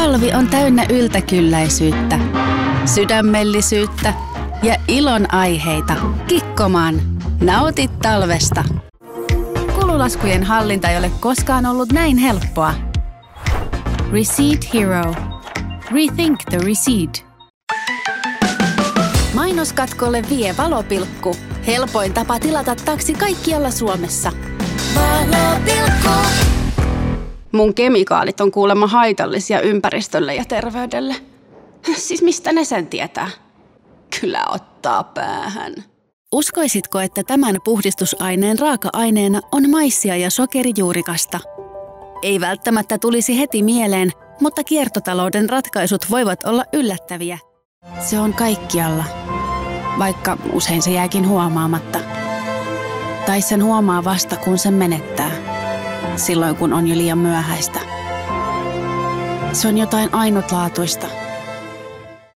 Talvi on täynnä yltäkylläisyyttä, sydämellisyyttä ja ilon aiheita. Kikkoman. Nauti talvesta. Kululaskujen hallinta ei ole koskaan ollut näin helppoa. Receipt Hero. Rethink the receipt. Mainoskatkolle vie Valopilkku. Helpoin tapa tilata taksi kaikkialla Suomessa. Valopilkku. Mun kemikaalit on kuulemma haitallisia ympäristölle ja terveydelle. Siis mistä ne sen tietää? Kyllä ottaa päähän. Uskoisitko, että tämän puhdistusaineen raaka-aineena on maissia ja sokerijuurikasta? Ei välttämättä tulisi heti mieleen, mutta kiertotalouden ratkaisut voivat olla yllättäviä. Se on kaikkialla, vaikka usein se jääkin huomaamatta. Tai sen huomaa vasta, kun sen menettää. Silloin, kun on jo liian myöhäistä. Se on jotain ainutlaatuista.